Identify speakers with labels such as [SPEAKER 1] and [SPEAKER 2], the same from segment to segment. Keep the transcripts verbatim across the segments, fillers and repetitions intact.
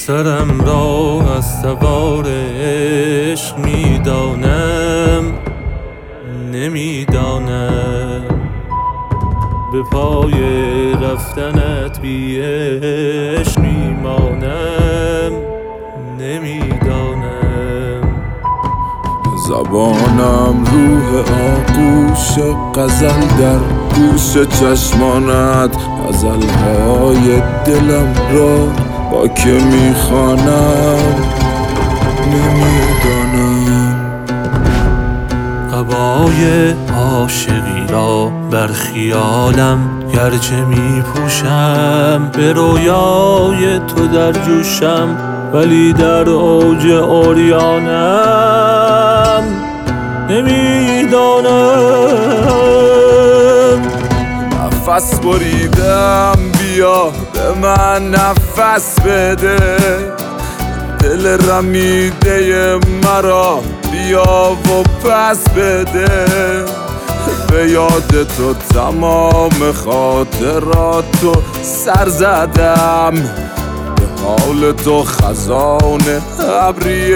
[SPEAKER 1] سرم را از سوار عشق میدانم، نمیدانم به پای رفتنت بی عشق میمانم، نمیدانم.
[SPEAKER 2] زبانم روح آغوش غزل در گوش چشمانت، غزلهای دلم را با که میخوانم، نمیدانم.
[SPEAKER 1] قبای عاشقی را بر خیالم گرچه میپوشم، به رویای تو در جوشم ولی در اوج عریانم، نمیدانم.
[SPEAKER 2] نفس بریدم بیا به من نفس بده، دل رمیده مرا بیا و پس بده. به یاد تو تمام خاطراتو سر زدم، به حال تو خزان ابری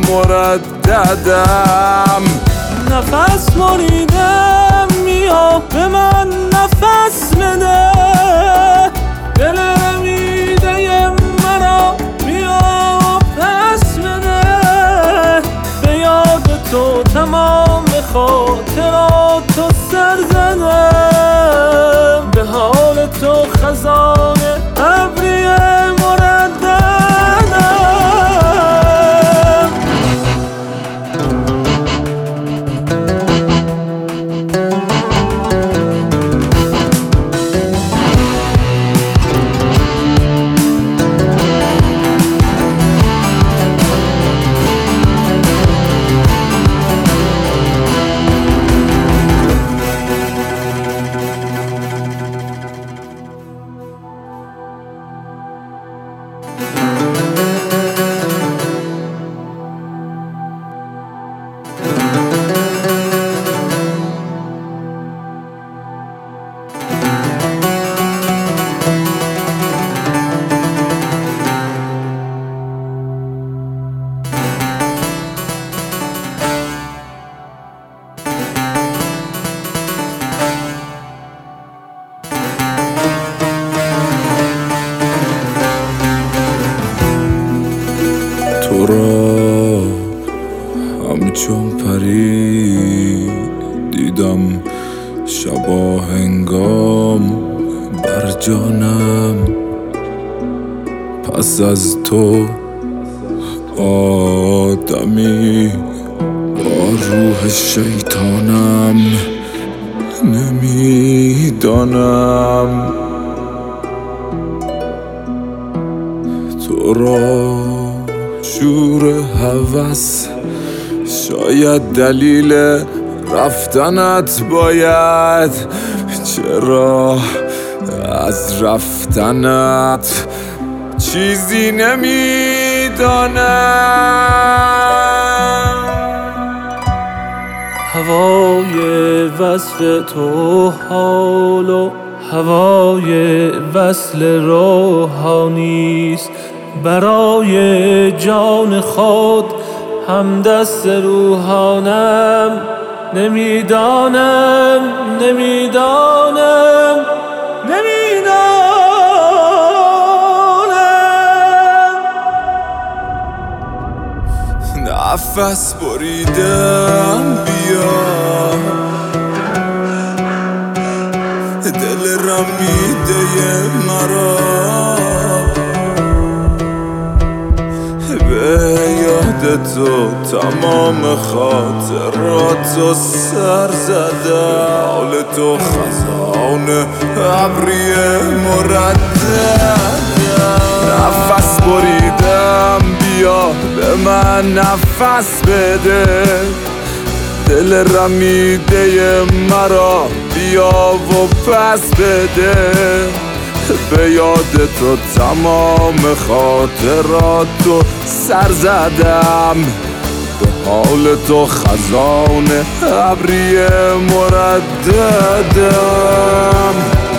[SPEAKER 2] مرددم.
[SPEAKER 1] نفس بریدم بیا به من نفس بده، دل رمیده مرا بیا پس بده. به یاد تو تمام خاطراتو سر زدم، به حال تو خزان ابری مرددم.
[SPEAKER 2] تو را همچون پری دیدم شبا هنگام بر جانم، پس از تو آدمی با روح شیطانم، نمیدانم. تو را شور هوس شاید دلیل رفتنت باید، چرا از رفتنت چیزی نمیدانم.
[SPEAKER 1] هوای وصل تو حال و هوای وصل روحانیست، برای جان خود هم دست روحانم، نمیدانم نمیدانم نمیدانم.
[SPEAKER 2] نفس بریدم بیا، دل رمیده مرا به یاد تو تمام خاطراتو سر زدم، حال تو خزان ابری مرددم. نفس بریدم بیا به من نفس بده، دل رمیده مرا بیا و پس بده. به یاد تو تمام خاطراتو سر زدم، به حال تو خزان ابری مرددم.